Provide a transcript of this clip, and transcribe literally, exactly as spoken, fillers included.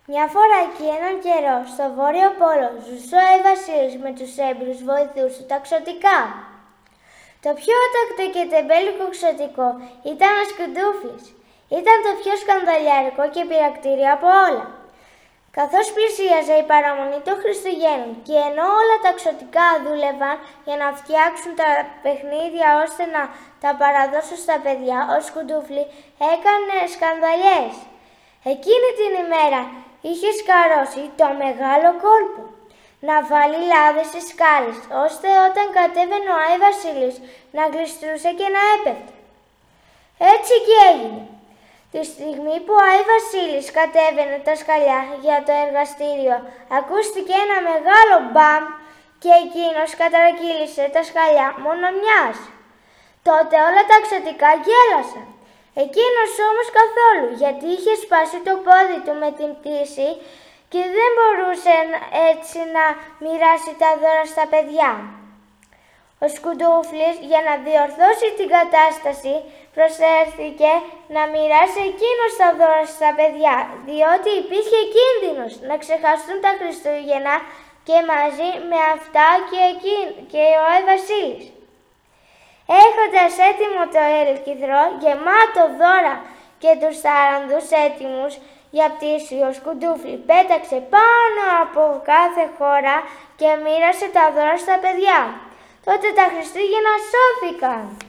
Μια φορά εκεί έναν καιρό, στο Βόρειο Πόλο, ζούσε ο Άι Βασίλης με τους έμπειρους βοηθούς του ταξωτικά. Το πιο άτακτο και τεμπέλικο ξωτικό ήταν ο Σκουντούφλης. Ήταν το πιο σκανδαλιάρικο και πειρακτήριο από όλα. Καθώς πλησίαζε η παραμονή των Χριστουγέννων και ενώ όλα τα ξωτικά δούλευαν για να φτιάξουν τα παιχνίδια ώστε να τα παραδώσουν στα παιδιά, ο Σκουντούφλη έκανε σκανδαλιές. Εκείνη την ημέρα είχε σκαρώσει το μεγάλο κόλπο να βάλει λάδες στις σκάλες, ώστε όταν κατέβαινε ο Άι Βασίλης να γλιστρούσε και να έπεφτε. Έτσι και έγινε. Τη στιγμή που ο Άι Βασίλης κατέβαινε τα σκαλιά για το εργαστήριο, ακούστηκε ένα μεγάλο μπαμ και εκείνος κατρακύλησε τα σκαλιά μόνο μιας. Τότε όλα τα ξωτικά γέλασαν. Εκείνος όμως καθόλου, γιατί είχε σπάσει το πόδι του με την πτήση και δεν μπορούσε έτσι να μοιράσει τα δώρα στα παιδιά. Ο Σκουντούφλης, για να διορθώσει την κατάσταση, προσέρθηκε να μοιράσει εκείνος τα δώρα στα παιδιά, διότι υπήρχε κίνδυνος να ξεχαστούν τα Χριστούγεννα και μαζί με αυτά και, εκείν, και ο Άι Βασίλης. Έχοντας έτοιμο το έλκυθρο γεμάτο δώρα και τους τάρανδους έτοιμους για πτήση, ο Σκουντούφλη πέταξε πάνω από κάθε χώρα και μοίρασε τα δώρα στα παιδιά. Τότε τα Χριστούγεννα σώθηκαν.